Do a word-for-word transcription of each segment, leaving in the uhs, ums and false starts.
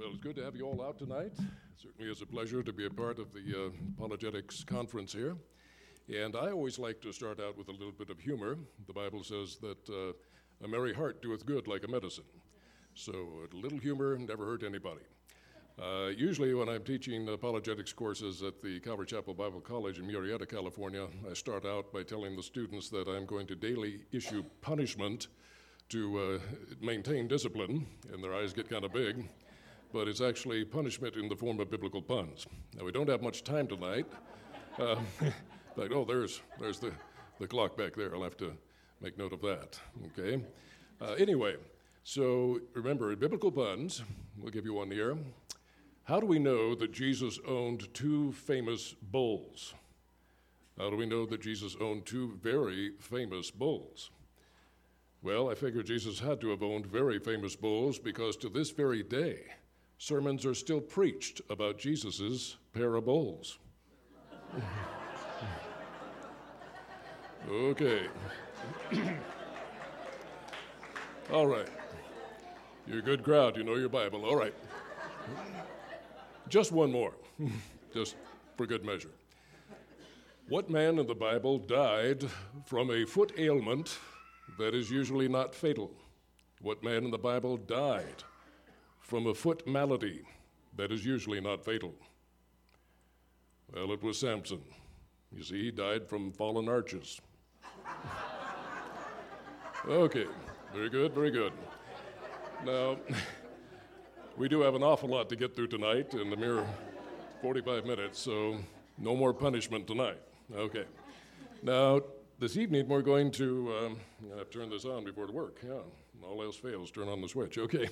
Well, it's good to have you all out tonight. It certainly is a pleasure to be a part of the uh, Apologetics Conference here. And I always like to start out with a little bit of humor. The Bible says that uh, a merry heart doeth good like a medicine. So a little humor never hurt anybody. Uh, usually when I'm teaching apologetics courses at the Calvary Chapel Bible College in Murrieta, California, I start out by telling the students that I'm going to daily issue punishment to uh, maintain discipline, and their eyes get kind of big. But it's actually punishment in the form of biblical puns. Now, we don't have much time tonight. Uh, like, oh, there's there's the, the clock back there. I'll have to make note of that, okay? Uh, anyway, so remember, biblical puns, we'll give you one here. How do we know that Jesus owned two famous bulls? How do we know that Jesus owned two very famous bulls? Well, I figure Jesus had to have owned very famous bulls because to this very day, sermons are still preached about Jesus's pair of bulls. Okay. All right. You're a good crowd. You know your Bible. All right. Just one more, just for good measure. What man in the Bible died from a foot ailment that is usually not fatal? What man in the Bible died from a foot malady that is usually not fatal? Well, it was Samson. You see, he died from fallen arches. Okay, very good, very good. Now, we do have an awful lot to get through tonight in the mere forty-five minutes, so no more punishment tonight. Okay. Now, this evening we're going to, um, I'm going to turn this on before it work. Yeah, all else fails, turn on the switch. Okay.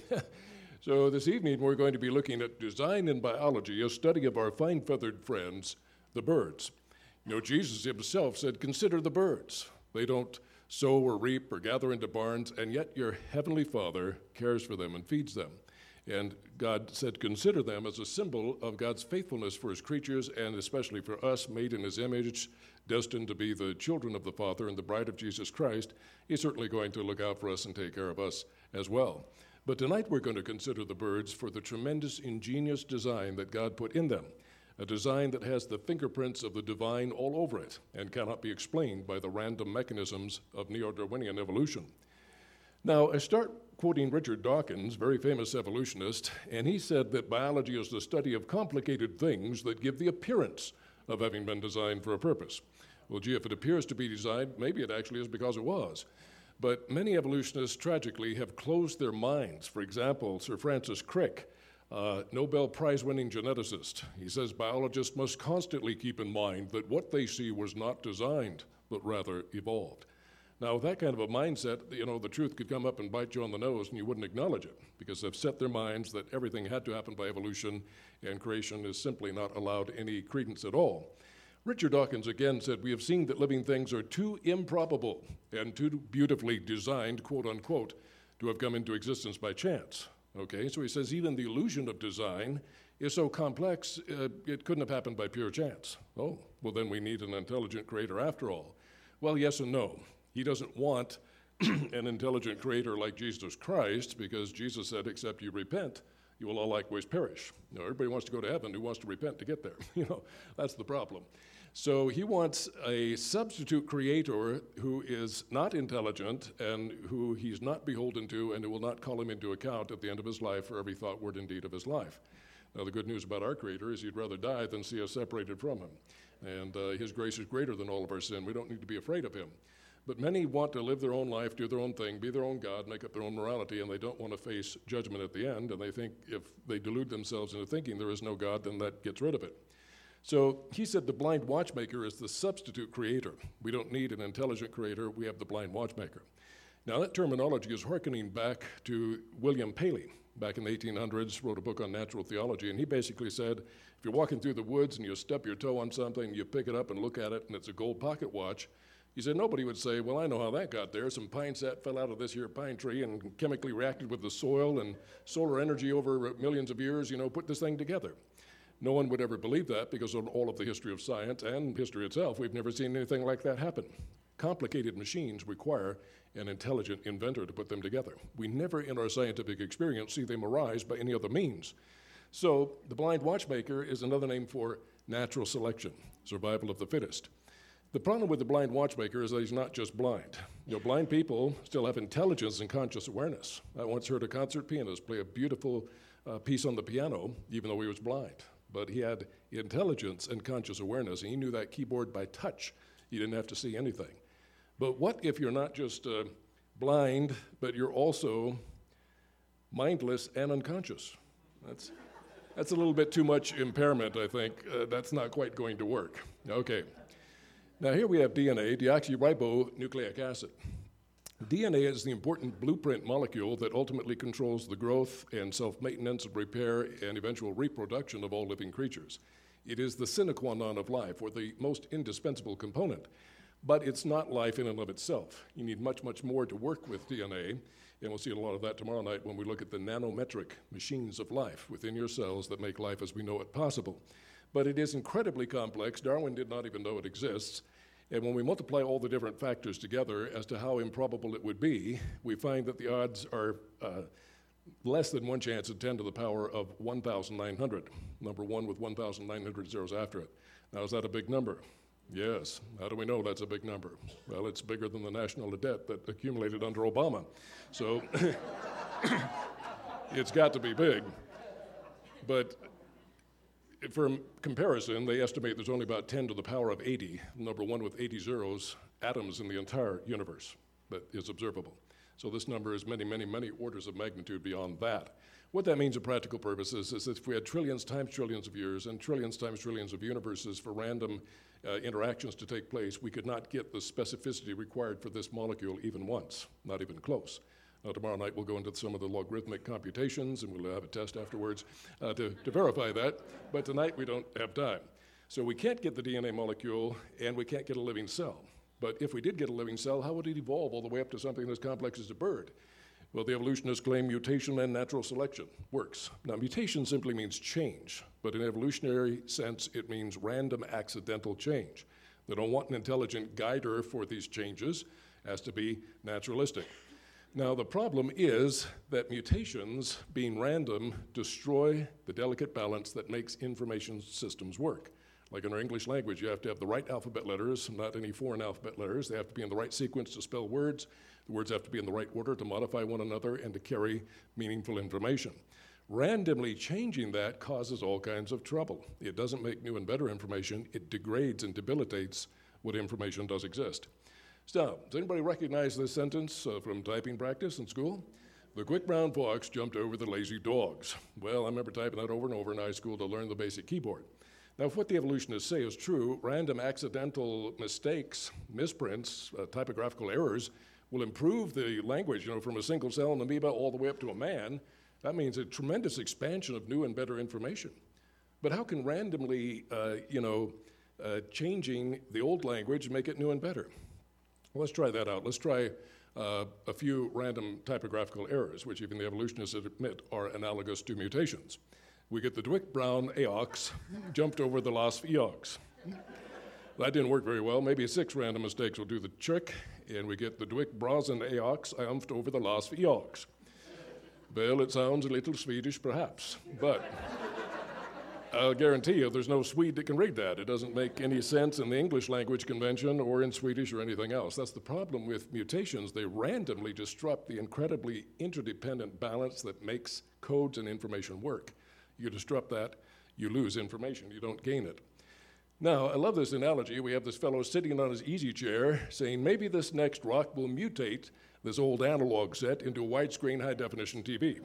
So this evening we're going to be looking at design in biology, a study of our fine-feathered friends, the birds. You know, Jesus himself said, consider the birds. They don't sow or reap or gather into barns, and yet your heavenly Father cares for them and feeds them. And God said, consider them as a symbol of God's faithfulness for his creatures, and especially for us, made in his image, destined to be the children of the Father and the bride of Jesus Christ. He's certainly going to look out for us and take care of us as well. But tonight we're going to consider the birds for the tremendous, ingenious design that God put in them, a design that has the fingerprints of the divine all over it and cannot be explained by the random mechanisms of neo-Darwinian evolution. Now, I start quoting Richard Dawkins, very famous evolutionist, and he said that biology is the study of complicated things that give the appearance of having been designed for a purpose. Well, gee, if it appears to be designed, maybe it actually is because it was. But many evolutionists, tragically, have closed their minds. For example, Sir Francis Crick, uh, Nobel Prize-winning geneticist, he says biologists must constantly keep in mind that what they see was not designed, but rather evolved. Now, with that kind of a mindset, you know, the truth could come up and bite you on the nose and you wouldn't acknowledge it because they've set their minds that everything had to happen by evolution and creation is simply not allowed any credence at all. Richard Dawkins again said, we have seen that living things are too improbable and too beautifully designed, quote unquote, to have come into existence by chance. Okay, so he says even the illusion of design is so complex, uh, it couldn't have happened by pure chance. Oh, well then we need an intelligent creator after all. Well, yes and no. He doesn't want an intelligent creator like Jesus Christ because Jesus said, except you repent, you will all likewise perish. You know, everybody wants to go to heaven who wants to repent to get there. You know, that's the problem. So he wants a substitute creator who is not intelligent and who he's not beholden to and who will not call him into account at the end of his life for every thought, word, and deed of his life. Now, the good news about our creator is he'd rather die than see us separated from him. And uh, his grace is greater than all of our sin. We don't need to be afraid of him. But many want to live their own life, do their own thing, be their own God, make up their own morality, and they don't want to face judgment at the end, and they think if they delude themselves into thinking there is no God, then that gets rid of it. So he said the blind watchmaker is the substitute creator. We don't need an intelligent creator, we have the blind watchmaker. Now that terminology is hearkening back to William Paley. Back in the eighteen hundreds, wrote a book on natural theology, and he basically said, if you're walking through the woods and you stub your toe on something, you pick it up and look at it, and it's a gold pocket watch, he said nobody would say, well, I know how that got there. Some pine sap fell out of this here pine tree and chemically reacted with the soil and solar energy over millions of years, you know, put this thing together. No one would ever believe that because of all of the history of science and history itself. We've never seen anything like that happen. Complicated machines require an intelligent inventor to put them together. We never in our scientific experience see them arise by any other means. So the blind watchmaker is another name for natural selection, survival of the fittest. The problem with the blind watchmaker is that he's not just blind. You know, blind people still have intelligence and conscious awareness. I once heard a concert pianist play a beautiful uh, piece on the piano, even though he was blind. But he had intelligence and conscious awareness, and he knew that keyboard by touch. He didn't have to see anything. But what if you're not just uh, blind, but you're also mindless and unconscious? That's, that's a little bit too much impairment, I think. Uh, that's not quite going to work. Okay. Now here we have D N A, deoxyribonucleic acid. D N A is the important blueprint molecule that ultimately controls the growth and self-maintenance, repair, and eventual reproduction of all living creatures. It is the sine qua non of life, or the most indispensable component. But it's not life in and of itself. You need much, much more to work with D N A, and we'll see a lot of that tomorrow night when we look at the nanometric machines of life within your cells that make life as we know it possible. But it is incredibly complex. Darwin did not even know it exists. And when we multiply all the different factors together as to how improbable it would be, we find that the odds are uh, less than one chance in ten to the power of one thousand nine hundred, number one with one thousand nine hundred zeros after it. Now, is that a big number? Yes. How do we know that's a big number? Well, it's bigger than the national debt that accumulated under Obama. So it's got to be big. But for comparison, they estimate there's only about ten to the power of eighty, number one with eighty zeros, atoms in the entire universe that is observable. So this number is many, many, many orders of magnitude beyond that. What that means in practical purposes is that if we had trillions times trillions of years and trillions times trillions of universes for random uh, interactions to take place, we could not get the specificity required for this molecule even once, not even close. Now, tomorrow night we'll go into some of the logarithmic computations, and we'll have a test afterwards uh, to, to verify that, but tonight we don't have time. So we can't get the D N A molecule, and we can't get a living cell. But if we did get a living cell, how would it evolve all the way up to something as complex as a bird? Well, the evolutionists claim mutation and natural selection works. Now, mutation simply means change, but in evolutionary sense, it means random accidental change. They don't want an intelligent guider for these changes. It has to be naturalistic. Now, the problem is that mutations, being random, destroy the delicate balance that makes information systems work. Like in our English language, you have to have the right alphabet letters, not any foreign alphabet letters. They have to be in the right sequence to spell words. The words have to be in the right order to modify one another and to carry meaningful information. Randomly changing that causes all kinds of trouble. It doesn't make new and better information. It degrades and debilitates what information does exist. So, does anybody recognize this sentence uh, from typing practice in school? The quick brown fox jumped over the lazy dogs. Well, I remember typing that over and over in high school to learn the basic keyboard. Now, if what the evolutionists say is true, random accidental mistakes, misprints, uh, typographical errors will improve the language, you know, from a single cell in an amoeba all the way up to a man. That means a tremendous expansion of new and better information. But how can randomly, uh, you know, uh, changing the old language make it new and better? Well, let's try that out. Let's try uh, a few random typographical errors, which even the evolutionists admit are analogous to mutations. We get the Dwight-Brown Eox jumped over the Las Eox. That didn't work very well. Maybe six random mistakes will do the trick, and we get the Dwight-Brazen Eox umphed over the Las Eox. Well, it sounds a little Swedish, perhaps, but I'll guarantee you there's no Swede that can read that. It doesn't make any sense in the English language convention or in Swedish or anything else. That's the problem with mutations. They randomly disrupt the incredibly interdependent balance that makes codes and information work. You disrupt that, you lose information, you don't gain it. Now, I love this analogy. We have this fellow sitting on his easy chair saying, maybe this next rock will mutate this old analog set into a widescreen high-definition T V.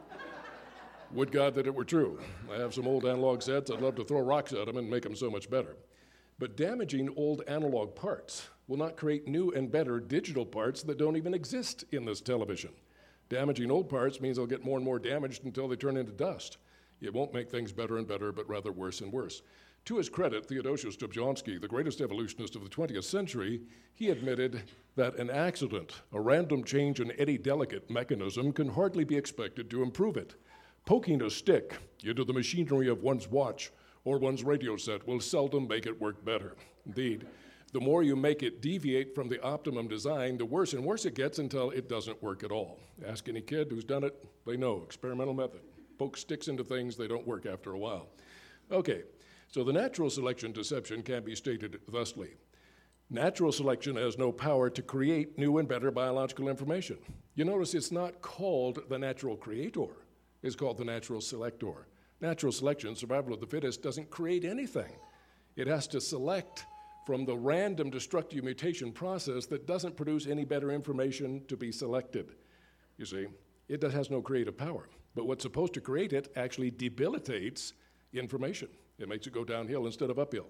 Would God that it were true. I have some old analog sets. I'd love to throw rocks at them and make them so much better. But damaging old analog parts will not create new and better digital parts that don't even exist in this television. Damaging old parts means they'll get more and more damaged until they turn into dust. It won't make things better and better, but rather worse and worse. To his credit, Theodosius Dobzhansky, the greatest evolutionist of the twentieth century, he admitted that an accident, a random change in any delicate mechanism, can hardly be expected to improve it. Poking a stick into the machinery of one's watch or one's radio set will seldom make it work better. Indeed, the more you make it deviate from the optimum design, the worse and worse it gets until it doesn't work at all. Ask any kid who's done it, they know, experimental method. poke sticks into things, they don't work after a while. Okay, so the natural selection deception can be stated thusly. Natural selection has no power to create new and better biological information. You notice it's not called the natural creator, it's called the natural selector. Natural selection, survival of the fittest, doesn't create anything. It has to select from the random destructive mutation process that doesn't produce any better information to be selected. You see, it has no creative power. But what's supposed to create it actually debilitates information. It makes it go downhill instead of uphill.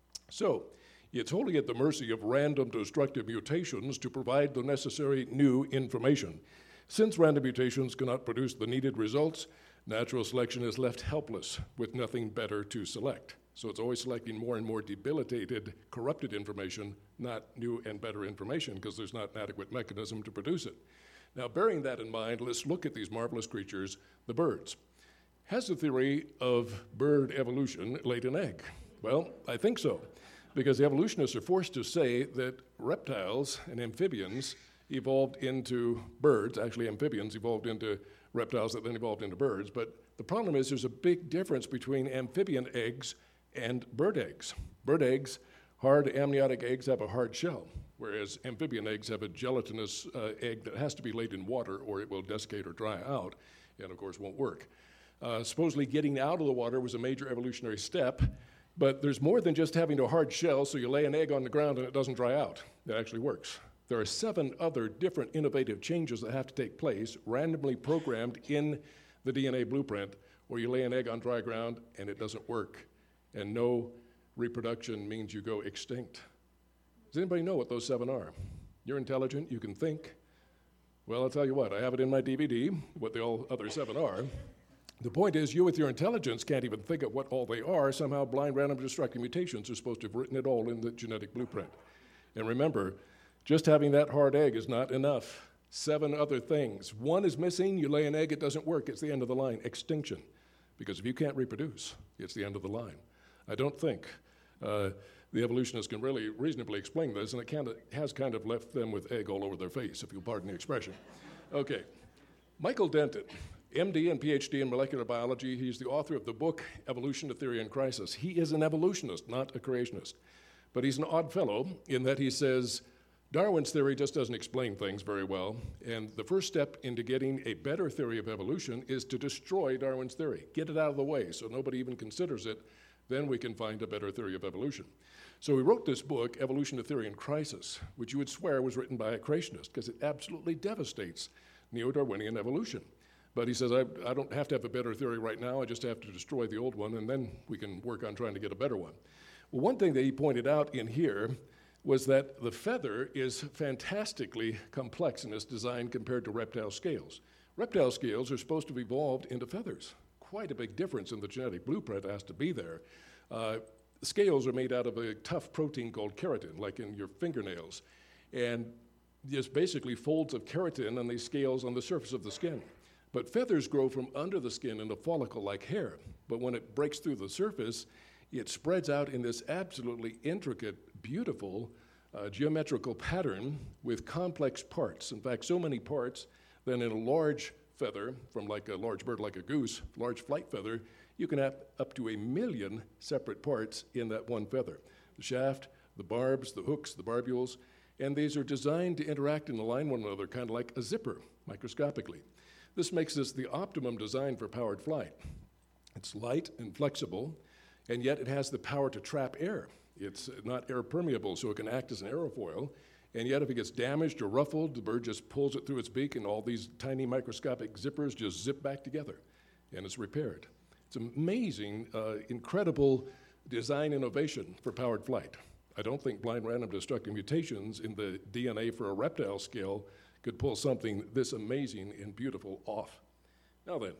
So, it's wholly at the mercy of random destructive mutations to provide the necessary new information. Since random mutations cannot produce the needed results, natural selection is left helpless with nothing better to select. So it's always selecting more and more debilitated, corrupted information, not new and better information, because there's not an adequate mechanism to produce it. Now, bearing that in mind, let's look at these marvelous creatures, the birds. Has the theory of bird evolution laid an egg? Well, I think so, because the evolutionists are forced to say that reptiles and amphibians evolved into birds. Actually, amphibians evolved into reptiles that then evolved into birds. But the problem is there's a big difference between amphibian eggs and bird eggs. Bird eggs, hard amniotic eggs, have a hard shell, whereas amphibian eggs have a gelatinous uh, egg that has to be laid in water or it will desiccate or dry out, and of course won't work. Uh, supposedly getting out of the water was a major evolutionary step, but there's more than just having a hard shell, so you lay an egg on the ground and it doesn't dry out. It actually works. There are seven other different innovative changes that have to take place, randomly programmed in the D N A blueprint, where you lay an egg on dry ground and it doesn't work. And no reproduction means you go extinct. Does anybody know what those seven are? You're intelligent, you can think. Well, I'll tell you what, I have it in my D V D, what the all other seven are. The point is, you with your intelligence can't even think of what all they are. Somehow blind random destructive mutations are supposed to have written it all in the genetic blueprint. And remember, just having that hard egg is not enough. Seven other things. One is missing, you lay an egg, it doesn't work, it's the end of the line, extinction. Because if you can't reproduce, it's the end of the line. I don't think uh, the evolutionists can really reasonably explain this, and it kind of has kind of left them with egg all over their face, if you'll pardon the expression. Okay, Michael Denton, M D and P H D in molecular biology. He's the author of the book, Evolution, a Theory in Crisis. He is an evolutionist, not a creationist. But he's an odd fellow in that he says, Darwin's theory just doesn't explain things very well, and the first step into getting a better theory of evolution is to destroy Darwin's theory, get it out of the way so nobody even considers it, then we can find a better theory of evolution. So he wrote this book, Evolution, a Theory in Crisis, which you would swear was written by a creationist, because it absolutely devastates neo-Darwinian evolution. But he says, I, I don't have to have a better theory right now, I just have to destroy the old one, and then we can work on trying to get a better one. Well, one thing that he pointed out in here was that the feather is fantastically complex in its design compared to reptile scales. Reptile scales are supposed to have evolved into feathers. Quite a big difference in the genetic blueprint has to be there. Uh, scales are made out of a tough protein called keratin, like in your fingernails. And there's basically folds of keratin on these scales on the surface of the skin. But feathers grow from under the skin in a follicle like hair. But when it breaks through the surface, it spreads out in this absolutely intricate, beautiful, uh, geometrical pattern with complex parts. In fact, so many parts that in a large feather, from like a large bird like a goose, large flight feather, you can have up to a million separate parts in that one feather. The shaft, the barbs, the hooks, the barbules, and these are designed to interact and align one another, kind of like a zipper, microscopically. This makes this the optimum design for powered flight. It's light and flexible, and yet it has the power to trap air. It's not air permeable, so it can act as an aerofoil, and yet if it gets damaged or ruffled, the bird just pulls it through its beak, and all these tiny microscopic zippers just zip back together, and it's repaired. It's amazing, uh, incredible design innovation for powered flight. I don't think blind random destructive mutations in the D N A for a reptile scale could pull something this amazing and beautiful off. Now then,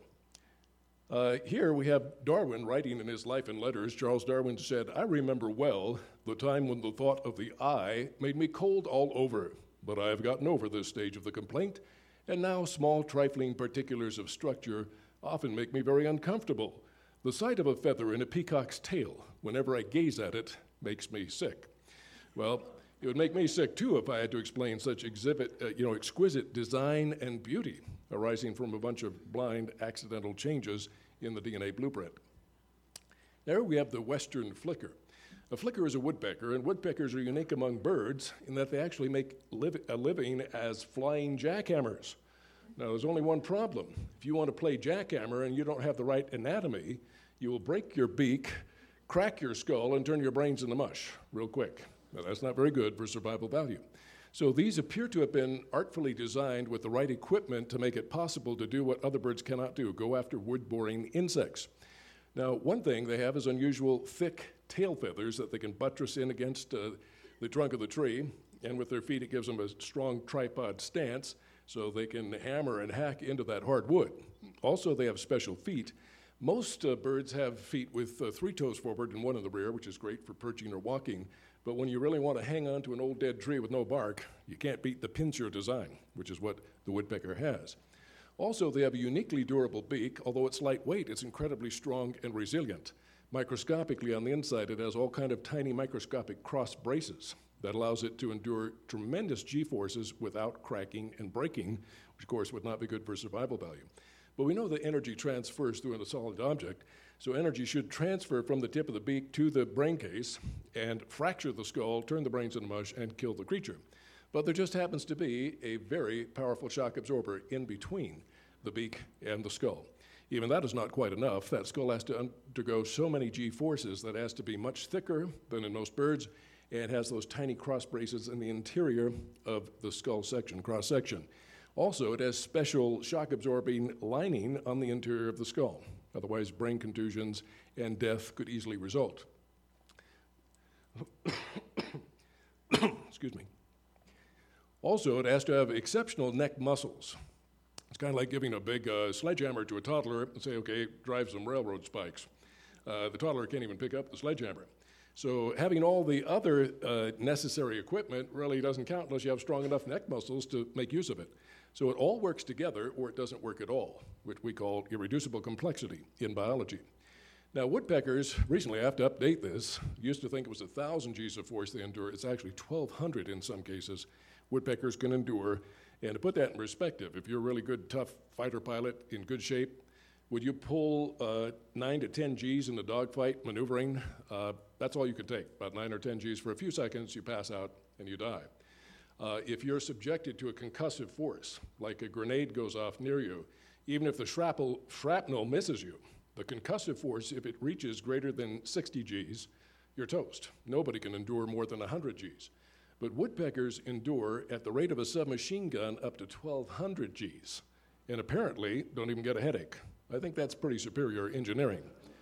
uh, here we have Darwin writing in his Life and Letters. Charles Darwin said, I remember well the time when the thought of the eye made me cold all over, but I have gotten over this stage of the complaint, and now small trifling particulars of structure often make me very uncomfortable. The sight of a feather in a peacock's tail, whenever I gaze at it, makes me sick. Well, It would make me sick too if I had to explain such exhibit, uh, you know, exquisite design and beauty arising from a bunch of blind accidental changes in the D N A blueprint. There we have the western flicker. A flicker is a woodpecker, and woodpeckers are unique among birds in that they actually make liv- a living as flying jackhammers. Now, there's only one problem. If you want to play jackhammer and you don't have the right anatomy, you will break your beak, crack your skull, and turn your brains into mush real quick. Now, that's not very good for survival value. So these appear to have been artfully designed with the right equipment to make it possible to do what other birds cannot do, go after wood-boring insects. Now, one thing they have is unusual thick tail feathers that they can buttress in against uh, the trunk of the tree, and with their feet it gives them a strong tripod stance so they can hammer and hack into that hard wood. Also, they have special feet. Most uh, birds have feet with uh, three toes forward and one in the rear, which is great for perching or walking. But when you really want to hang on to an old dead tree with no bark, you can't beat the pincer design, which is what the woodpecker has. Also, they have a uniquely durable beak. Although it's lightweight, it's incredibly strong and resilient. Microscopically on the inside, it has all kind of tiny microscopic cross braces that allows it to endure tremendous G-forces without cracking and breaking, which of course would not be good for survival value. But we know that energy transfers through a solid object, so energy should transfer from the tip of the beak to the brain case and fracture the skull, turn the brains into mush, and kill the creature. But there just happens to be a very powerful shock absorber in between the beak and the skull. Even that is not quite enough. That skull has to undergo so many G-forces that it has to be much thicker than in most birds, and has those tiny cross braces in the interior of the skull section, cross section. Also, it has special shock-absorbing lining on the interior of the skull. Otherwise, brain contusions and death could easily result. Excuse me. Also, it has to have exceptional neck muscles. It's kind of like giving a big uh, sledgehammer to a toddler and say, okay, drive some railroad spikes. Uh, the toddler can't even pick up the sledgehammer. So having all the other uh, necessary equipment really doesn't count unless you have strong enough neck muscles to make use of it. So it all works together or it doesn't work at all, which we call irreducible complexity in biology. Now, woodpeckers, recently I have to update this, used to think it was one thousand G's of force they endure. It's actually twelve hundred in some cases. Woodpeckers can endure. And to put that in perspective, if you're a really good, tough fighter pilot in good shape, would you pull uh, nine to ten G's in a dogfight maneuvering? Uh, that's all you can take, about nine or ten G's. For a few seconds, you pass out and you die. Uh, if you're subjected to a concussive force, like a grenade goes off near you, even if the shrapnel, shrapnel misses you, the concussive force, if it reaches greater than sixty G's, you're toast. Nobody can endure more than one hundred G's. But woodpeckers endure at the rate of a submachine gun up to twelve hundred G's, and apparently don't even get a headache. I think that's pretty superior engineering.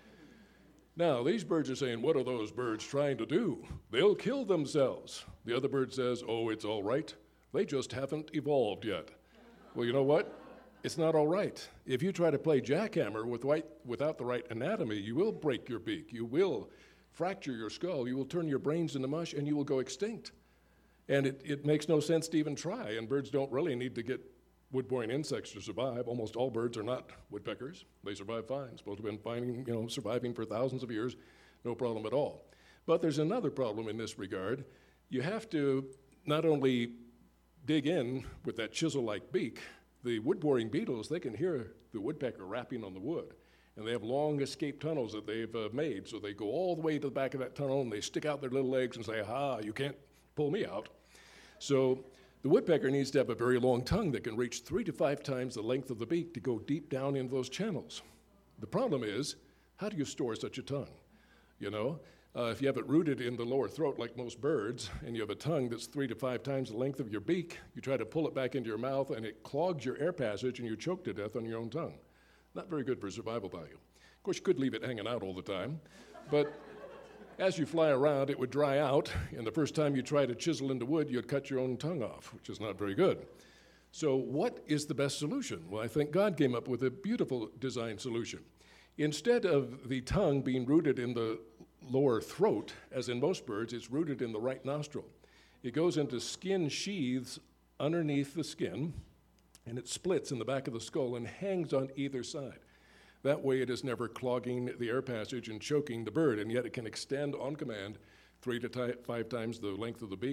Now, these birds are saying, what are those birds trying to do? They'll kill themselves. The other bird says, oh, it's all right. They just haven't evolved yet. Well, you know what? It's not all right. If you try to play jackhammer with white, without the right anatomy, you will break your beak. You will fracture your skull. You will turn your brains into mush, and you will go extinct. And it, it makes no sense to even try, and birds don't really need to get wood-boring insects to survive. Almost all birds are not woodpeckers. They survive fine. Supposed to have been finding, you know, surviving for thousands of years, no problem at all. But there's another problem in this regard. You have to not only dig in with that chisel-like beak, the wood-boring beetles, they can hear the woodpecker rapping on the wood. And they have long escape tunnels that they've uh, made, so they go all the way to the back of that tunnel and they stick out their little legs and say, ha, you can't pull me out. So the woodpecker needs to have a very long tongue that can reach three to five times the length of the beak to go deep down into those channels. The problem is, how do you store such a tongue? You know, uh, if you have it rooted in the lower throat like most birds, and you have a tongue that's three to five times the length of your beak, you try to pull it back into your mouth and it clogs your air passage and you choke to death on your own tongue. Not very good for survival value. Of course, you could leave it hanging out all the time, but as you fly around, it would dry out, and the first time you try to chisel into wood, you'd cut your own tongue off, which is not very good. So what is the best solution? Well, I think God came up with a beautiful design solution. Instead of the tongue being rooted in the lower throat, as in most birds, it's rooted in the right nostril. It goes into skin sheaths underneath the skin, and it splits in the back of the skull and hangs on either side. That way it is never clogging the air passage and choking the bird, and yet it can extend on command three to t- five times the length of the beak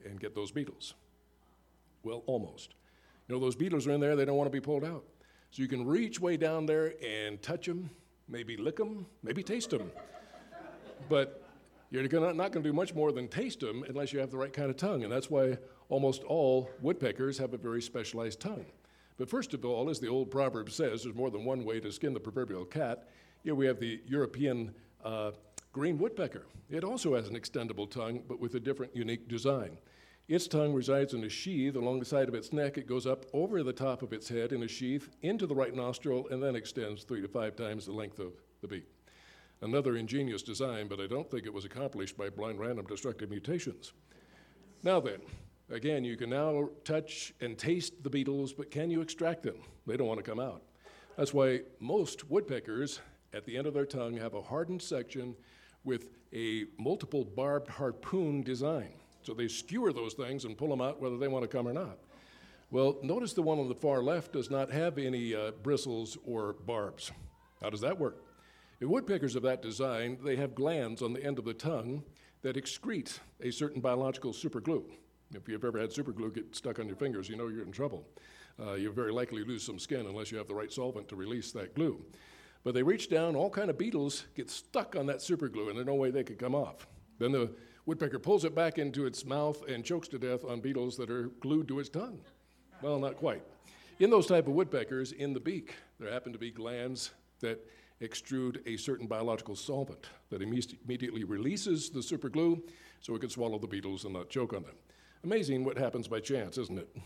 and get those beetles. Well, almost. You know, those beetles are in there, they don't want to be pulled out. So you can reach way down there and touch them, maybe lick them, maybe taste them. But you're gonna, not going to do much more than taste them unless you have the right kind of tongue, and that's why almost all woodpeckers have a very specialized tongue. But first of all, as the old proverb says, there's more than one way to skin the proverbial cat. Here we have the European uh, green woodpecker. It also has an extendable tongue, but with a different, unique design. Its tongue resides in a sheath along the side of its neck. It goes up over the top of its head in a sheath into the right nostril and then extends three to five times the length of the beak. Another ingenious design, but I don't think it was accomplished by blind random destructive mutations. Now then, again, you can now touch and taste the beetles, but can you extract them? They don't want to come out. That's why most woodpeckers, at the end of their tongue, have a hardened section with a multiple barbed harpoon design. So they skewer those things and pull them out whether they want to come or not. Well, notice the one on the far left does not have any uh, bristles or barbs. How does that work? In woodpeckers of that design, they have glands on the end of the tongue that excrete a certain biological superglue. If you've ever had superglue get stuck on your fingers, you know you're in trouble. Uh, you'll very likely lose some skin unless you have the right solvent to release that glue. But they reach down, all kind of beetles get stuck on that superglue, and there's no way they could come off. Then the woodpecker pulls it back into its mouth and chokes to death on beetles that are glued to its tongue. Well, not quite. In those type of woodpeckers, in the beak, there happen to be glands that extrude a certain biological solvent that imme- immediately releases the superglue so it can swallow the beetles and not choke on them. Amazing what happens by chance, isn't it?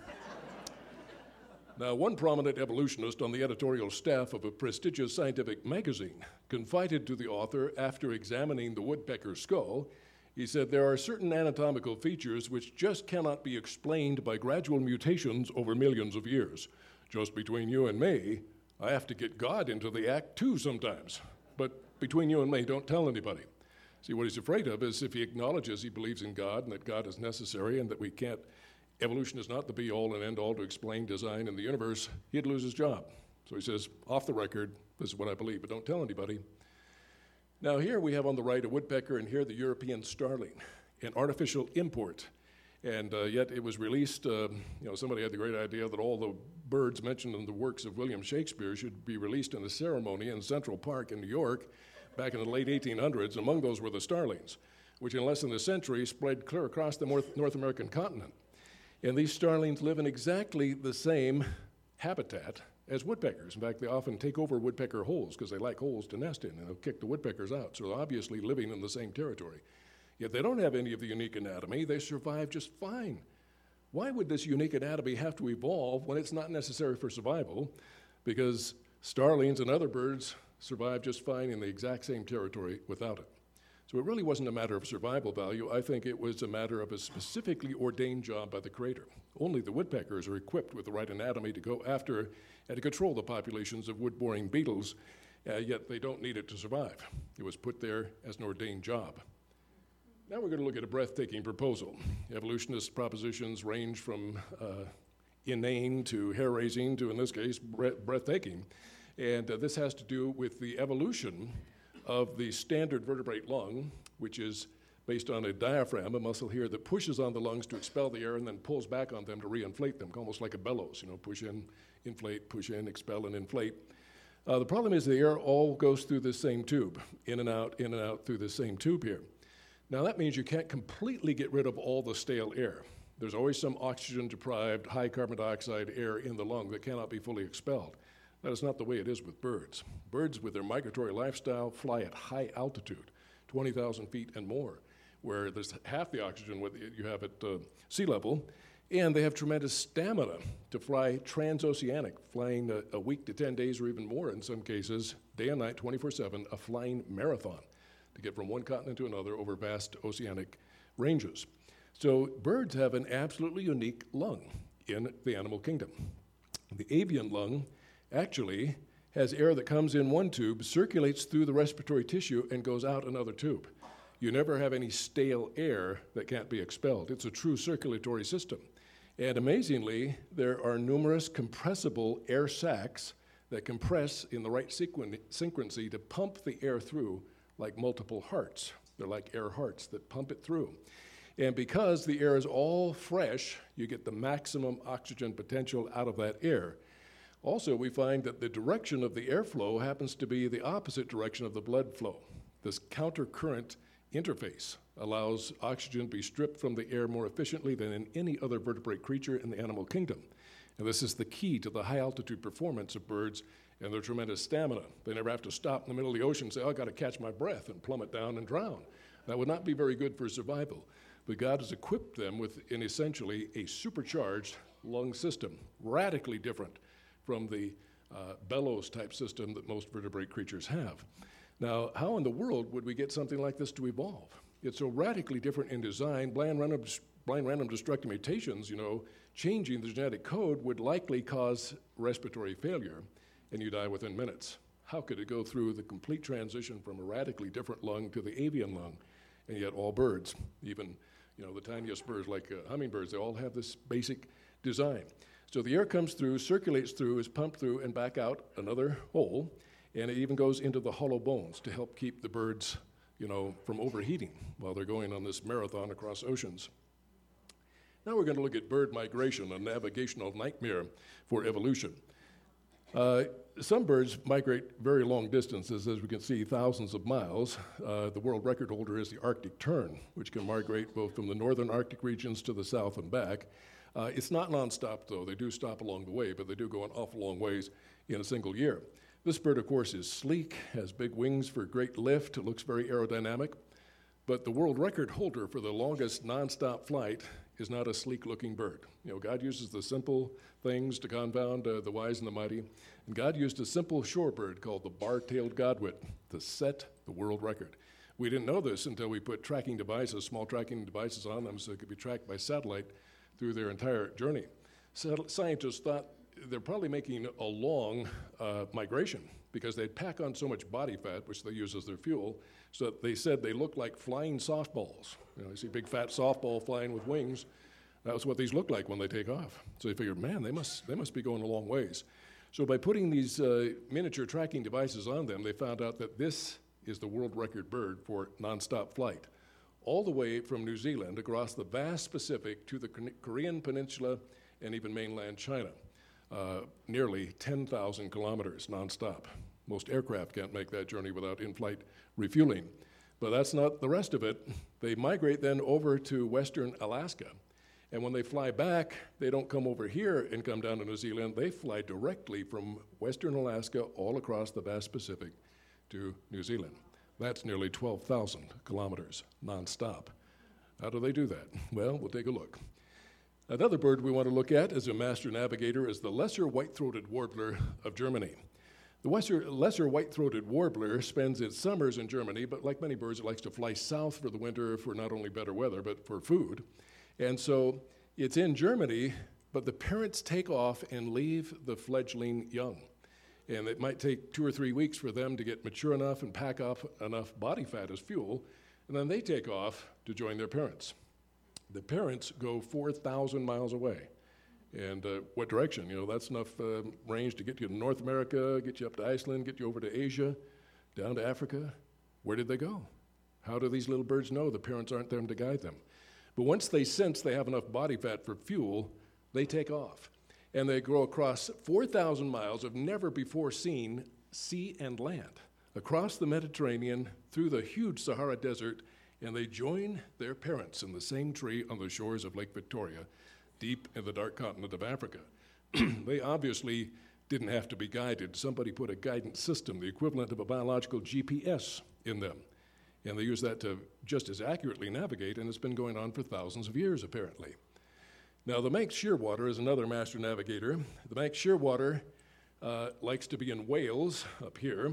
Now, one prominent evolutionist on the editorial staff of a prestigious scientific magazine confided to the author after examining the woodpecker's skull. He said, there are certain anatomical features which just cannot be explained by gradual mutations over millions of years. Just between you and me, I have to get God into the act too sometimes. But between you and me, don't tell anybody. See, what he's afraid of is if he acknowledges he believes in God and that God is necessary and that we can't, evolution is not the be-all and end-all to explain design in the universe, he'd lose his job. So he says, off the record, this is what I believe, but don't tell anybody. Now here we have on the right a woodpecker, and here the European starling, an artificial import. And uh, yet it was released, uh, you know, somebody had the great idea that all the birds mentioned in the works of William Shakespeare should be released in a ceremony in Central Park in New York back in the late eighteen hundreds. Among those were the starlings, which in less than a century spread clear across the North, North American continent. And these starlings live in exactly the same habitat as woodpeckers. In fact, they often take over woodpecker holes because they like holes to nest in, and they'll kick the woodpeckers out. So they're obviously living in the same territory. Yet they don't have any of the unique anatomy. They survive just fine. Why would this unique anatomy have to evolve when it's not necessary for survival? Because starlings and other birds survive just fine in the exact same territory without it. So it really wasn't a matter of survival value. I think it was a matter of a specifically ordained job by the Creator. Only the woodpeckers are equipped with the right anatomy to go after and to control the populations of wood-boring beetles, uh, yet they don't need it to survive. It was put there as an ordained job. Now we're going to look at a breathtaking proposal. Evolutionist propositions range from uh, inane to hair-raising to, in this case, bre- breathtaking. And uh, this has to do with the evolution of the standard vertebrate lung, which is based on a diaphragm, a muscle here that pushes on the lungs to expel the air and then pulls back on them to reinflate them, almost like a bellows, you know, push in, inflate, push in, expel, and inflate. Uh, the problem is the air all goes through the same tube, in and out, in and out through the same tube here. Now that means you can't completely get rid of all the stale air. There's always some oxygen-deprived, high carbon dioxide air in the lung that cannot be fully expelled. That is not the way it is with birds. Birds, with their migratory lifestyle, fly at high altitude, twenty thousand feet and more, where there's half the oxygen what you have at uh, sea level, and they have tremendous stamina to fly transoceanic, flying a, a week to ten days or even more in some cases, day and night, twenty-four seven, a flying marathon to get from one continent to another over vast oceanic ranges. So birds have an absolutely unique lung in the animal kingdom. The avian lung actually has air that comes in one tube, circulates through the respiratory tissue, and goes out another tube. You never have any stale air that can't be expelled. It's a true circulatory system. And amazingly, there are numerous compressible air sacs that compress in the right sequen- synchrony to pump the air through like multiple hearts. They're like air hearts that pump it through. And because the air is all fresh, you get the maximum oxygen potential out of that air. Also, we find that the direction of the airflow happens to be the opposite direction of the blood flow. This countercurrent interface allows oxygen to be stripped from the air more efficiently than in any other vertebrate creature in the animal kingdom. And this is the key to the high altitude performance of birds and their tremendous stamina. They never have to stop in the middle of the ocean and say, oh, I got to catch my breath and plummet down and drown. That would not be very good for survival. But God has equipped them with, in essentially, a supercharged lung system, radically different from the uh, bellows type system that most vertebrate creatures have. Now, how in the world would we get something like this to evolve? It's so radically different in design. Blind random, blind random destructive mutations, you know, changing the genetic code would likely cause respiratory failure, and you die within minutes. How could it go through the complete transition from a radically different lung to the avian lung? And yet all birds, even you know, the tiniest birds like uh, hummingbirds, they all have this basic design. So the air comes through, circulates through, is pumped through and back out another hole, and it even goes into the hollow bones to help keep the birds, you know, from overheating while they're going on this marathon across oceans. Now we're going to look at bird migration, a navigational nightmare for evolution. Uh, some birds migrate very long distances, as we can see, thousands of miles. Uh, the world record holder is the Arctic tern, which can migrate both from the northern Arctic regions to the south and back. Uh, it's not nonstop, though. They do stop along the way, but they do go an awful long ways in a single year. This bird, of course, is sleek, has big wings for great lift. It looks very aerodynamic. But the world record holder for the longest nonstop flight is not a sleek-looking bird. You know, God uses the simple things to confound uh, the wise and the mighty. And God used a simple shorebird called the bar-tailed godwit to set the world record. We didn't know this until we put tracking devices, small tracking devices on them so it could be tracked by satellite through their entire journey. So scientists thought they're probably making a long uh, migration because they pack on so much body fat, which they use as their fuel, so that they said they look like flying softballs. You know, you see a big fat softball flying with wings. That was what these look like when they take off. So they figured, man, they must, they must be going a long ways. So by putting these uh, miniature tracking devices on them, they found out that this is the world record bird for nonstop flight, all the way from New Zealand across the vast Pacific to the Korean Peninsula and even mainland China. Uh, nearly ten thousand kilometers nonstop. Most aircraft can't make that journey without in-flight refueling. But that's not the rest of it. They migrate then over to western Alaska. And when they fly back, they don't come over here and come down to New Zealand. They fly directly from western Alaska all across the vast Pacific to New Zealand. That's nearly twelve thousand kilometers nonstop. How do they do that? Well, we'll take a look. Another bird we want to look at as a master navigator is the lesser white-throated warbler of Germany. The lesser, lesser white-throated warbler spends its summers in Germany, but like many birds, it likes to fly south for the winter for not only better weather, but for food. And so it's in Germany, but the parents take off and leave the fledgling young. And it might take two or three weeks for them to get mature enough and pack up enough body fat as fuel, and then they take off to join their parents. The parents go four thousand miles away. And uh, what direction? You know, that's enough uh, range to get you to North America, get you up to Iceland, get you over to Asia, down to Africa. Where did they go? How do these little birds know the parents aren't there to guide them? But once they sense they have enough body fat for fuel, they take off. And they go across four thousand miles of never before seen sea and land, across the Mediterranean, through the huge Sahara Desert, and they join their parents in the same tree on the shores of Lake Victoria, deep in the dark continent of Africa. They obviously didn't have to be guided. Somebody put a guidance system, the equivalent of a biological G P S, in them. And they use that to just as accurately navigate, and it's been going on for thousands of years, apparently. Now, the Manx shearwater is another master navigator. The Manx shearwater uh, likes to be in Wales, up here,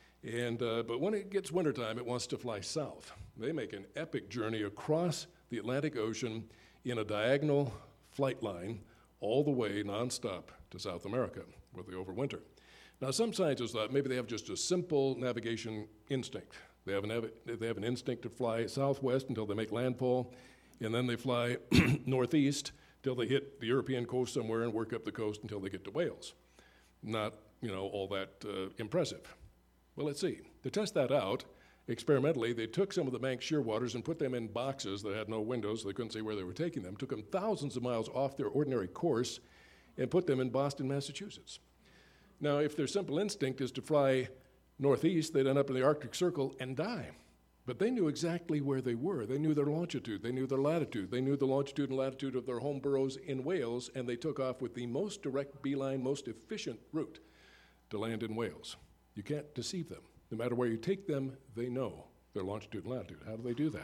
and uh, but when it gets wintertime, it wants to fly south. They make an epic journey across the Atlantic Ocean in a diagonal flight line all the way nonstop to South America, where they overwinter. Now, some scientists thought maybe they have just a simple navigation instinct. They have an, nav- they have an instinct to fly southwest until they make landfall, and then they fly northeast till they hit the European coast somewhere and work up the coast until they get to Wales. Not, you know, all that uh, impressive. Well, let's see. To test that out, experimentally, they took some of the Manx shearwaters and put them in boxes that had no windows, so they couldn't see where they were taking them, took them thousands of miles off their ordinary course, and put them in Boston, Massachusetts. Now, if their simple instinct is to fly northeast, they'd end up in the Arctic Circle and die. But they knew exactly where they were. They knew their longitude, they knew their latitude, they knew the longitude and latitude of their home boroughs in Wales, and they took off with the most direct beeline, most efficient route to land in Wales. You can't deceive them. No matter where you take them, they know their longitude and latitude. How do they do that?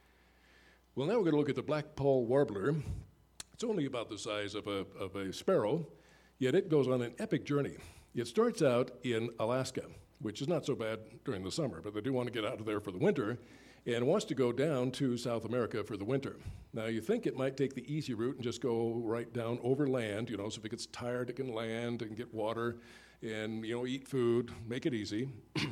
Well, now we're going to look at the black-poll warbler. It's only about the size of a, of a sparrow, yet it goes on an epic journey. It starts out in Alaska, which is not so bad during the summer, but they do want to get out of there for the winter, and wants to go down to South America for the winter. Now, you think it might take the easy route and just go right down over land, you know, so if it gets tired, it can land and get water and, you know, eat food, make it easy.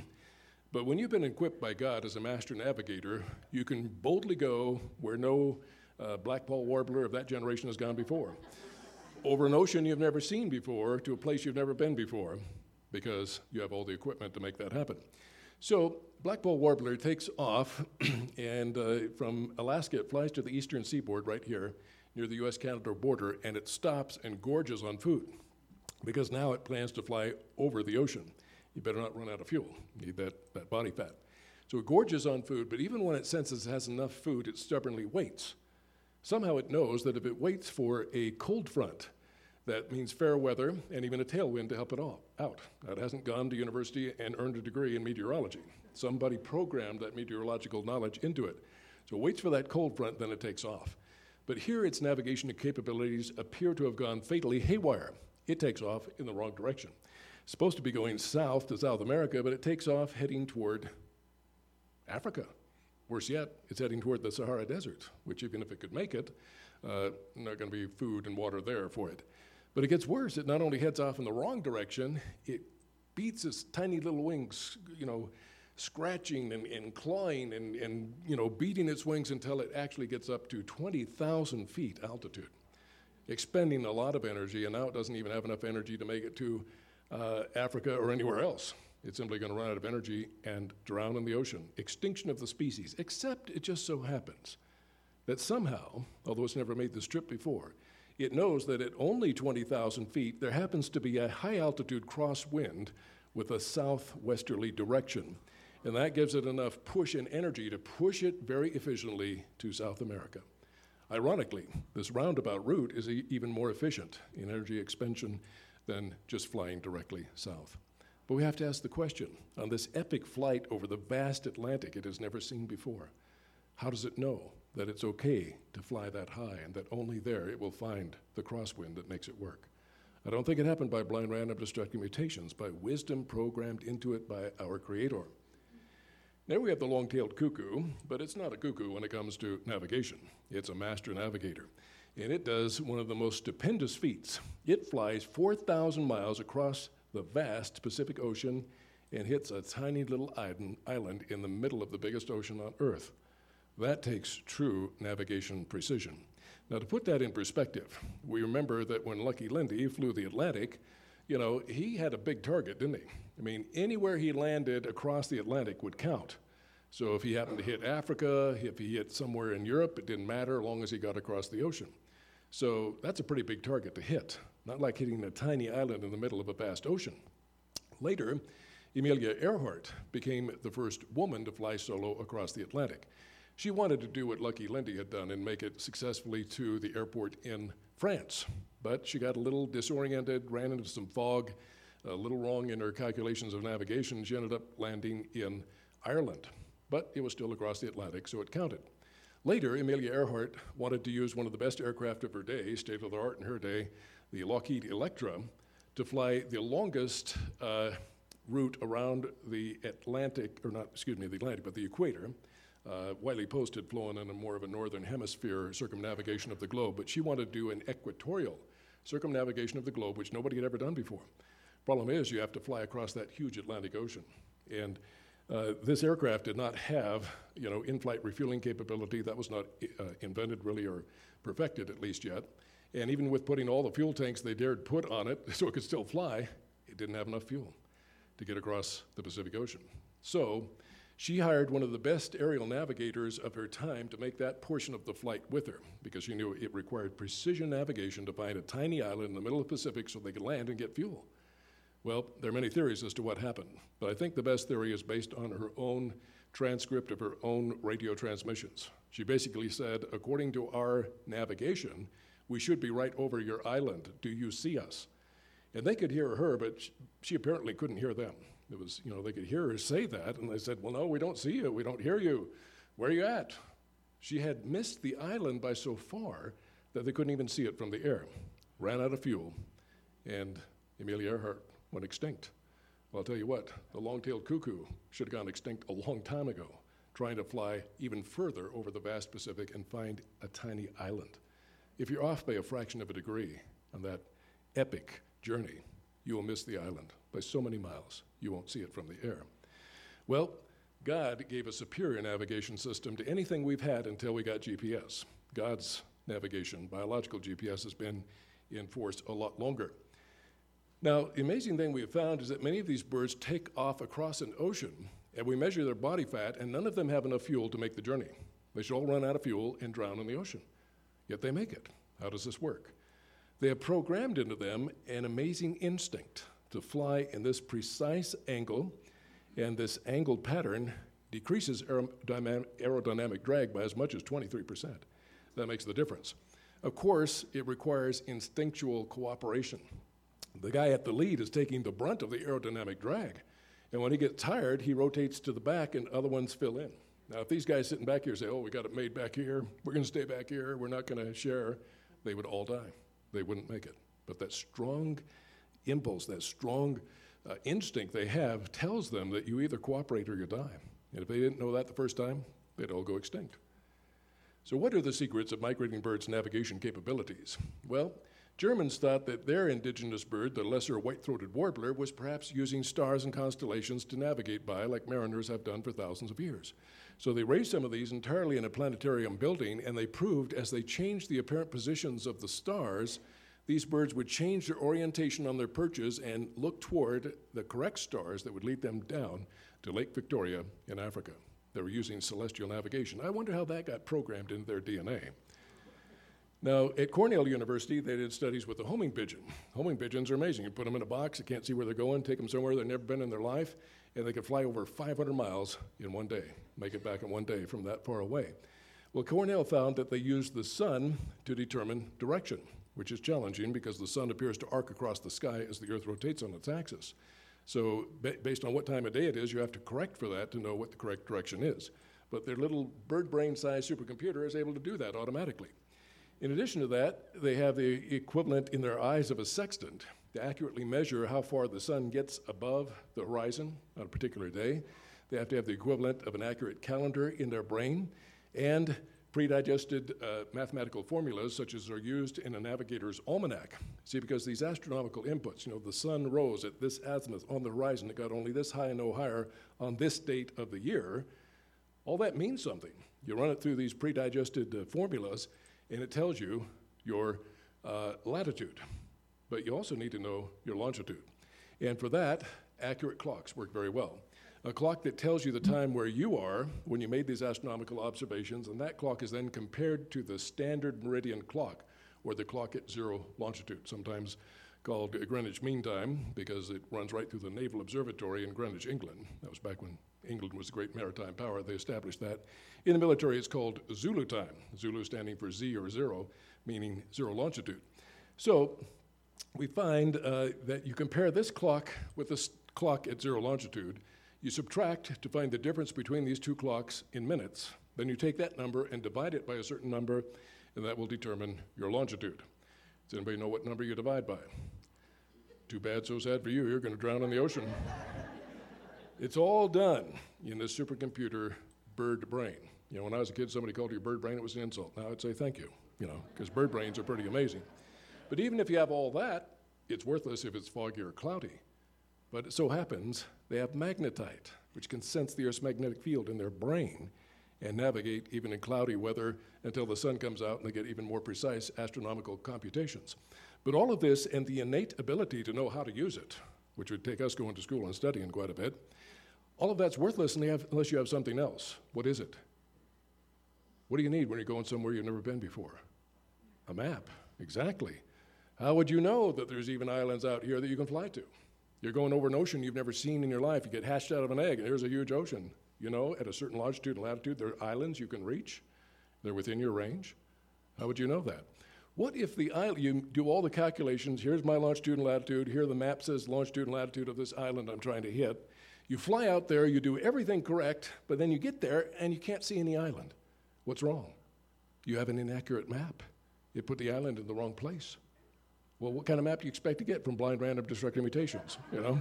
But when you've been equipped by God as a master navigator, you can boldly go where no uh, black-poll warbler of that generation has gone before. Over an ocean you've never seen before to a place you've never been before, because you have all the equipment to make that happen. So black-poll warbler takes off, and uh, from Alaska it flies to the eastern seaboard right here near the U S Canada border, and it stops and gorges on food, because now it plans to fly over the ocean. You better not run out of fuel. You need that, that body fat. So it gorges on food, but even when it senses it has enough food, it stubbornly waits. Somehow it knows that if it waits for a cold front, that means fair weather and even a tailwind to help it all out. Now, it hasn't gone to university and earned a degree in meteorology. Somebody programmed that meteorological knowledge into it. So it waits for that cold front, then it takes off. But here its navigation capabilities appear to have gone fatally haywire. It takes off in the wrong direction. It's supposed to be going south to South America, but it takes off heading toward Africa. Worse yet, it's heading toward the Sahara Desert, which even if it could make it, uh, not going to be food and water there for it. But it gets worse. It not only heads off in the wrong direction, it beats its tiny little wings, you know, scratching and, and clawing and, and, you know, beating its wings until it actually gets up to twenty thousand feet altitude, expending a lot of energy, and now it doesn't even have enough energy to make it to uh, Africa or anywhere else. It's simply going to run out of energy and drown in the ocean. Extinction of the species, except it just so happens that somehow, although it's never made this trip before, it knows that at only twenty thousand feet, there happens to be a high-altitude crosswind with a southwesterly direction, and that gives it enough push and energy to push it very efficiently to South America. Ironically, this roundabout route is e- even more efficient in energy expansion than just flying directly south. But we have to ask the question, on this epic flight over the vast Atlantic it has never seen before, how does it know that it's okay to fly that high and that only there it will find the crosswind that makes it work? I don't think it happened by blind random destructive mutations, by wisdom programmed into it by our Creator. Now we have the long-tailed cuckoo, but it's not a cuckoo when it comes to navigation. It's a master navigator, and it does one of the most stupendous feats. It flies four thousand miles across the vast Pacific Ocean and hits a tiny little island in the middle of the biggest ocean on Earth. That takes true navigation precision. Now, to put that in perspective, we remember that when Lucky Lindy flew the Atlantic, you know, he had a big target, didn't he? I mean, anywhere he landed across the Atlantic would count. So if he happened to hit Africa, if he hit somewhere in Europe, it didn't matter as long as he got across the ocean. So that's a pretty big target to hit, not like hitting a tiny island in the middle of a vast ocean. Later, Amelia Earhart became the first woman to fly solo across the Atlantic. She wanted to do what Lucky Lindy had done and make it successfully to the airport in France. But she got a little disoriented, ran into some fog, a little wrong in her calculations of navigation. She ended up landing in Ireland. But it was still across the Atlantic, so it counted. Later, Amelia Earhart wanted to use one of the best aircraft of her day, state-of-the-art in her day, the Lockheed Electra, to fly the longest uh, route around the Atlantic, or not, excuse me, the Atlantic, but the equator. Uh, Wiley Post had flown in a more of a northern hemisphere circumnavigation of the globe, but she wanted to do an equatorial circumnavigation of the globe, which nobody had ever done before. Problem is, you have to fly across that huge Atlantic Ocean. And uh, this aircraft did not have, you know, in-flight refueling capability. That was not uh, invented really, or perfected at least yet. And even with putting all the fuel tanks they dared put on it so it could still fly, it didn't have enough fuel to get across the Pacific Ocean. So She hired one of the best aerial navigators of her time to make that portion of the flight with her, because she knew it required precision navigation to find a tiny island in the middle of the Pacific so they could land and get fuel. Well, there are many theories as to what happened, but I think the best theory is based on her own transcript of her own radio transmissions. She basically said, according to our navigation, we should be right over your island. Do you see us? And they could hear her, but she, she apparently couldn't hear them. It was, you know, they could hear her say that, and they said, well, no, we don't see you, we don't hear you. Where are you at? She had missed the island by so far that they couldn't even see it from the air. Ran out of fuel, and Amelia Earhart went extinct. Well, I'll tell you what, the long-tailed cuckoo should have gone extinct a long time ago, trying to fly even further over the vast Pacific and find a tiny island. If you're off by a fraction of a degree on that epic journey, you will miss the island by so many miles. You won't see it from the air. Well, God gave a superior navigation system to anything we've had until we got G P S. God's navigation, biological G P S, has been in force a lot longer. Now, the amazing thing we have found is that many of these birds take off across an ocean, and we measure their body fat, and none of them have enough fuel to make the journey. They should all run out of fuel and drown in the ocean. Yet they make it. How does this work? They have programmed into them an amazing instinct to fly in this precise angle, and this angled pattern decreases aerodynamic, aerodynamic drag by as much as twenty-three percent. That makes the difference. Of course, it requires instinctual cooperation. The guy at the lead is taking the brunt of the aerodynamic drag, and when he gets tired, he rotates to the back and other ones fill in. Now, if these guys sitting back here say, oh, we got it made back here, we're gonna stay back here, we're not gonna share, they would all die. They wouldn't make it. But that strong impulse, that strong uh, instinct they have tells them that you either cooperate or you die. And if they didn't know that the first time, they'd all go extinct. So what are the secrets of migrating birds' navigation capabilities? Well, Germans thought that their indigenous bird, the lesser white-throated warbler, was perhaps using stars and constellations to navigate by, like mariners have done for thousands of years. So they raised some of these entirely in a planetarium building, and they proved as they changed the apparent positions of the stars, these birds would change their orientation on their perches and look toward the correct stars that would lead them down to Lake Victoria in Africa. They were using celestial navigation. I wonder how that got programmed into their D N A. Now, at Cornell University, they did studies with the homing pigeon. Homing pigeons are amazing. You put them in a box, they can't see where they're going, take them somewhere they've never been in their life, and they can fly over five hundred miles in one day, make it back in one day from that far away. Well, Cornell found that they used the sun to determine direction, which is challenging because the sun appears to arc across the sky as the Earth rotates on its axis. So ba- based on what time of day it is, you have to correct for that to know what the correct direction is. But their little bird brain-sized supercomputer is able to do that automatically. In addition to that, they have the equivalent in their eyes of a sextant to accurately measure how far the sun gets above the horizon on a particular day. They have to have the equivalent of an accurate calendar in their brain and pre-digested uh, mathematical formulas such as are used in a navigator's almanac. See, because these astronomical inputs, you know, the sun rose at this azimuth on the horizon, it got only this high and no higher on this date of the year, all that means something. You run it through these pre-digested uh, formulas, and it tells you your uh, latitude. But you also need to know your longitude. And for that, accurate clocks work very well. A clock that tells you the time where you are when you made these astronomical observations, and that clock is then compared to the standard meridian clock, or the clock at zero longitude, sometimes called Greenwich Mean Time, because it runs right through the Naval Observatory in Greenwich, England. That was back when England was a great maritime power. They established that. In the military, it's called Zulu time. Zulu standing for Z or zero, meaning zero longitude. So we find uh, that you compare this clock with this clock at zero longitude. You subtract to find the difference between these two clocks in minutes. Then you take that number and divide it by a certain number, and that will determine your longitude. Does anybody know what number you divide by? Too bad, so sad for you. You're going to drown in the ocean. It's all done in this supercomputer bird brain. You know, when I was a kid, somebody called you bird brain, it was an insult. Now I'd say thank you, you know, because bird brains are pretty amazing. But even if you have all that, it's worthless if it's foggy or cloudy. But it so happens they have magnetite, which can sense the Earth's magnetic field in their brain and navigate even in cloudy weather until the sun comes out and they get even more precise astronomical computations. But all of this and the innate ability to know how to use it, which would take us going to school and studying quite a bit, All of that's worthless unless you have something else. What is it? What do you need when you're going somewhere you've never been before? A map, exactly. How would you know that there's even islands out here that you can fly to? You're going over an ocean you've never seen in your life. You get hatched out of an egg, and here's a huge ocean. You know, at a certain longitude and latitude, there are islands you can reach. They're within your range. How would you know that? What if the island, you do all the calculations, here's my longitude and latitude, here the map says longitude and latitude of this island I'm trying to hit. You fly out there, you do everything correct, but then you get there and you can't see any island. What's wrong? You have an inaccurate map. You put the island in the wrong place. Well, what kind of map do you expect to get from blind, random, destructive mutations, you know?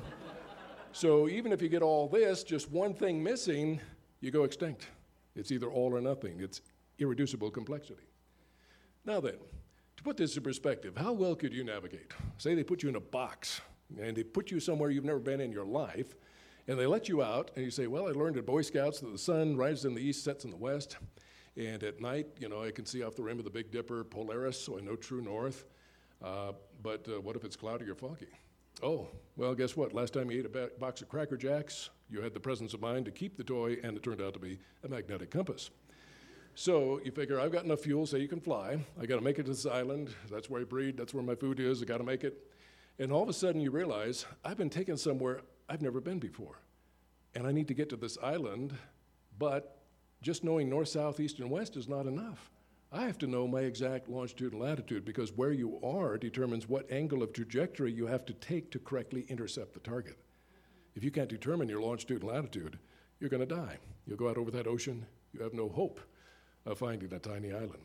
So even if you get all this, just one thing missing, you go extinct. It's either all or nothing. It's irreducible complexity. Now then, to put this in perspective, how well could you navigate? Say they put you in a box, and they put you somewhere you've never been in your life, and they let you out, and you say, well, I learned at Boy Scouts that the sun rises in the east, sets in the west, and at night, you know, I can see off the rim of the Big Dipper, Polaris, so I know true north. Uh, but uh, what if it's cloudy or foggy? Oh, well, guess what? Last time you ate a ba- box of Cracker Jacks, you had the presence of mind to keep the toy, and it turned out to be a magnetic compass. So you figure, I've got enough fuel so you can fly. I got to make it to this island. That's where I breed. That's where my food is. I got to make it. And all of a sudden you realize, I've been taken somewhere I've never been before. And I need to get to this island, but just knowing north, south, east, and west is not enough. I have to know my exact longitude and latitude, because where you are determines what angle of trajectory you have to take to correctly intercept the target. If you can't determine your longitude and latitude, you're going to die. You'll go out over that ocean. You have no hope of finding a tiny island.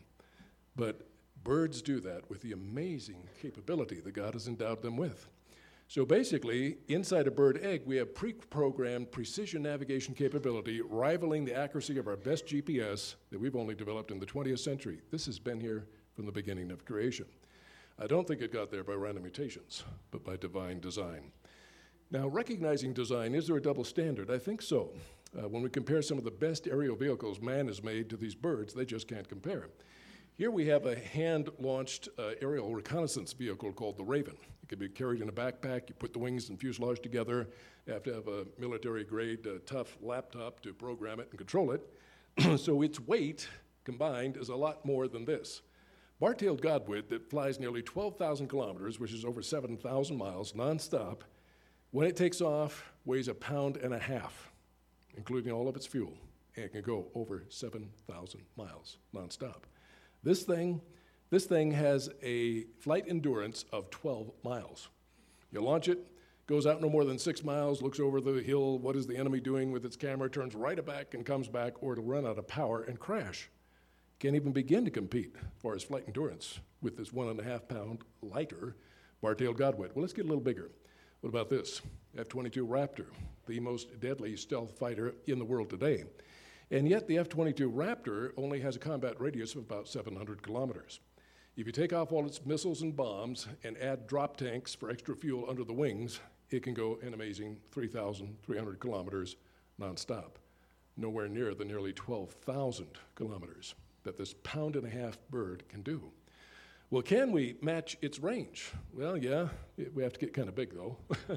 But birds do that with the amazing capability that God has endowed them with. So basically, inside a bird egg, we have pre-programmed precision navigation capability rivaling the accuracy of our best G P S that we've only developed in the twentieth century. This has been here from the beginning of creation. I don't think it got there by random mutations, but by divine design. Now, recognizing design, is there a double standard? I think so. Uh, when we compare some of the best aerial vehicles man has made to these birds, they just can't compare. Here we have a hand-launched uh, aerial reconnaissance vehicle called the Raven. It can be carried in a backpack. You put the wings and fuselage together. You have to have a military-grade, uh, tough laptop to program it and control it. So its weight combined is a lot more than this. Bar-tailed godwit that flies nearly twelve thousand kilometers, which is over seven thousand miles, nonstop, when it takes off, weighs a pound and a half, including all of its fuel, and it can go over seven thousand miles nonstop. This thing, this thing has a flight endurance of twelve miles. You launch it, goes out no more than six miles, looks over the hill, what is the enemy doing with its camera, turns right back and comes back, or it'll run out of power and crash. Can't even begin to compete as far as flight endurance with this one and a half pound lighter bar-tailed godwit. Well, let's get a little bigger. What about this? F twenty-two Raptor, the most deadly stealth fighter in the world today. And yet the F twenty-two Raptor only has a combat radius of about seven hundred kilometers. If you take off all its missiles and bombs and add drop tanks for extra fuel under the wings, it can go an amazing three thousand three hundred kilometers nonstop. Nowhere near the nearly twelve thousand kilometers that this pound and a half bird can do. Well, can we match its range? Well, yeah, it, we have to get kind of big though.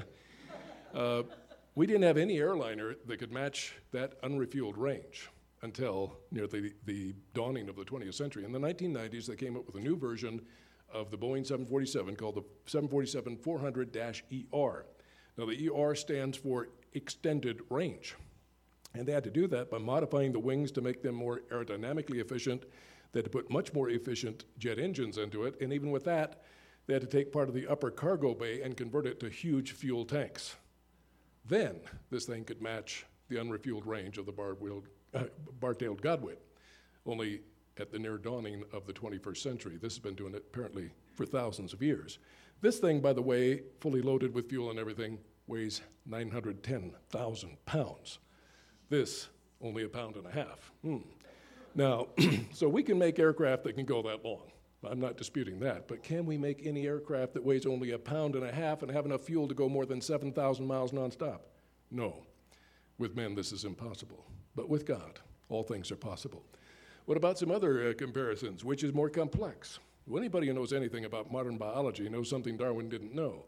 uh, We didn't have any airliner that could match that unrefueled range until near the, the dawning of the twentieth century. In the nineteen nineties, they came up with a new version of the Boeing seven forty-seven called the seven forty-seven four hundred E R. Now, the E R stands for extended range. And they had to do that by modifying the wings to make them more aerodynamically efficient. They had to put much more efficient jet engines into it. And even with that, they had to take part of the upper cargo bay and convert it to huge fuel tanks. Then this thing could match the unrefueled range of the bar-wheeled, uh, bar-tailed godwit, only at the near dawning of the twenty-first century. This has been doing it apparently for thousands of years. This thing, by the way, fully loaded with fuel and everything, weighs nine hundred ten thousand pounds. This, only a pound and a half. Hmm. Now, so we can make aircraft that can go that long. I'm not disputing that, but can we make any aircraft that weighs only a pound and a half and have enough fuel to go more than seven thousand miles nonstop? No. With men, this is impossible. But with God, all things are possible. What about some other uh, comparisons? Which is more complex? Well, anybody who knows anything about modern biology knows something Darwin didn't know.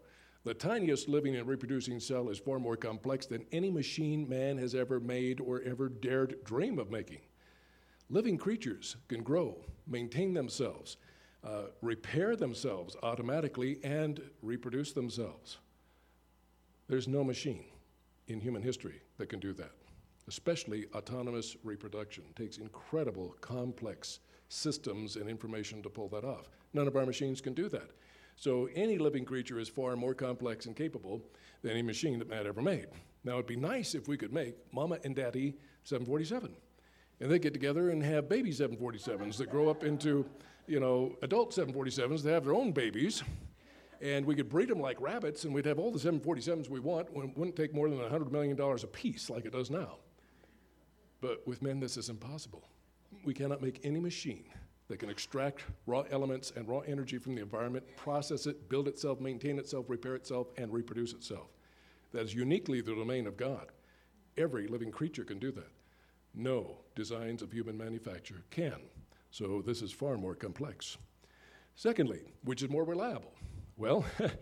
The tiniest living and reproducing cell is far more complex than any machine man has ever made or ever dared dream of making. Living creatures can grow, maintain themselves, uh, repair themselves automatically, and reproduce themselves. There's no machine in human history that can do that, especially autonomous reproduction. It takes incredible, complex systems and information to pull that off. None of our machines can do that. So any living creature is far more complex and capable than any machine that man ever made. Now, it'd be nice if we could make Mama and Daddy seven forty-seven. And they get together and have baby seven forty-sevens that grow up into, you know, adult seven forty-sevens. They have their own babies. And we could breed them like rabbits, and we'd have all the seven forty-sevens we want. It wouldn't take more than one hundred million dollars a piece like it does now. But with men, this is impossible. We cannot make any machine that can extract raw elements and raw energy from the environment, process it, build itself, maintain itself, repair itself, and reproduce itself. That is uniquely the domain of God. Every living creature can do that. No designs of human manufacture can. So this is far more complex. Secondly, which is more reliable? Well,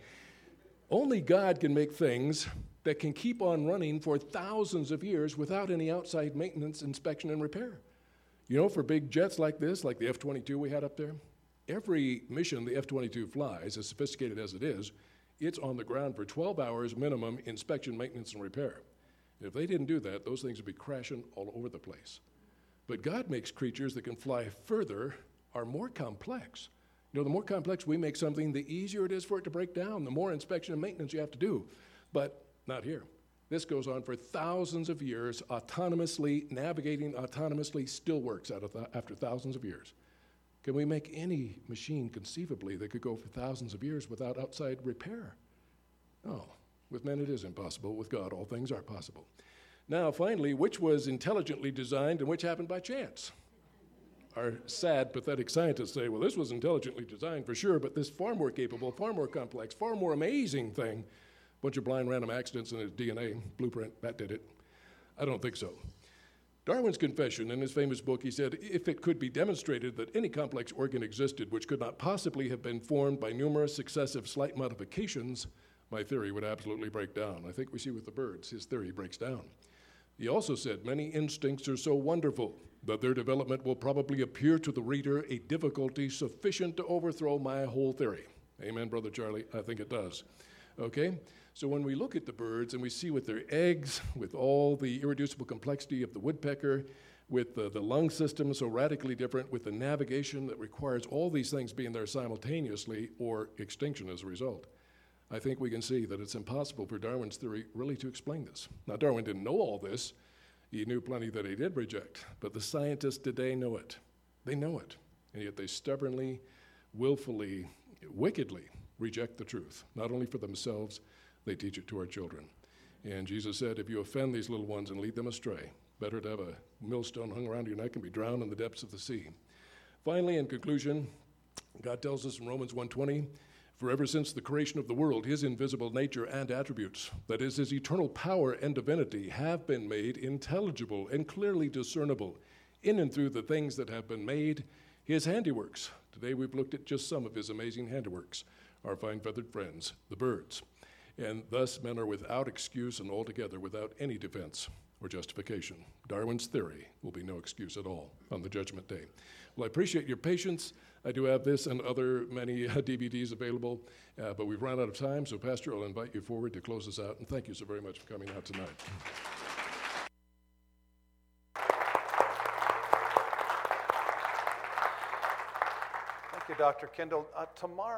only God can make things that can keep on running for thousands of years without any outside maintenance, inspection, and repair. You know, for big jets like this, like the F twenty-two we had up there, every mission the F twenty-two flies, as sophisticated as it is, it's on the ground for twelve hours minimum inspection, maintenance, and repair. If they didn't do that, those things would be crashing all over the place. But God makes creatures that can fly further, are more complex. You know, the more complex we make something, the easier it is for it to break down, the more inspection and maintenance you have to do. But not here. This goes on for thousands of years, autonomously, navigating autonomously, still works out of th- after thousands of years. Can we make any machine conceivably that could go for thousands of years without outside repair? No. With men it is impossible. With God all things are possible. Now, finally, which was intelligently designed and which happened by chance? Our sad, pathetic scientists say, well, this was intelligently designed for sure, but this far more capable, far more complex, far more amazing thing, bunch of blind random accidents in his D N A blueprint, that did it. I don't think so. Darwin's confession in his famous book, he said, if it could be demonstrated that any complex organ existed which could not possibly have been formed by numerous successive slight modifications, my theory would absolutely break down. I think we see with the birds, his theory breaks down. He also said, many instincts are so wonderful that their development will probably appear to the reader a difficulty sufficient to overthrow my whole theory. Amen, Brother Charlie? I think it does. Okay? So when we look at the birds and we see with their eggs, with all the irreducible complexity of the woodpecker, with the, the lung system so radically different, with the navigation that requires all these things being there simultaneously or extinction as a result, I think we can see that it's impossible for Darwin's theory really to explain this. Now, Darwin didn't know all this. He knew plenty that he did reject, but the scientists today know it. They know it, and yet they stubbornly, willfully, wickedly reject the truth, not only for themselves, they teach it to our children. And Jesus said, if you offend these little ones and lead them astray, better to have a millstone hung around your neck and be drowned in the depths of the sea. Finally, in conclusion, God tells us in Romans one twenty, for ever since the creation of the world, his invisible nature and attributes, that is, his eternal power and divinity, have been made intelligible and clearly discernible in and through the things that have been made, his handiworks. Today we've looked at just some of his amazing handiworks, our fine feathered friends, the birds. And thus men are without excuse and altogether without any defense or justification. Darwin's theory will be no excuse at all on the judgment day. Well, I appreciate your patience. I do have this and other many uh, D V Ds available, uh, but we've run out of time, so Pastor, I'll invite you forward to close us out, and thank you so very much for coming out tonight. Thank you, Doctor Kendall. Uh, tomorrow